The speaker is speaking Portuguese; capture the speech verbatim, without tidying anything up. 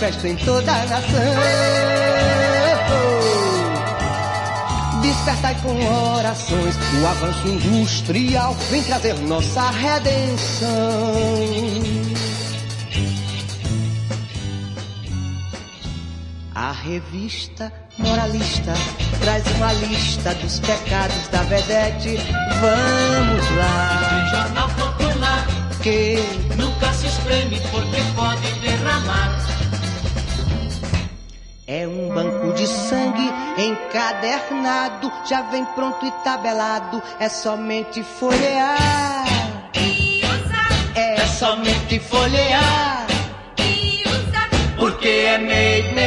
festa em toda a nação. Despertai com orações, o avanço industrial vem trazer nossa redenção. A revista moralista traz uma lista dos pecados da vedete. Vamos lá. Tem jornal popular que nunca se espreme porque pode derramar. É um banco de sangue encadernado, já vem pronto e tabelado, é somente folhear. E usar. É somente folhear. E usar. Porque é made,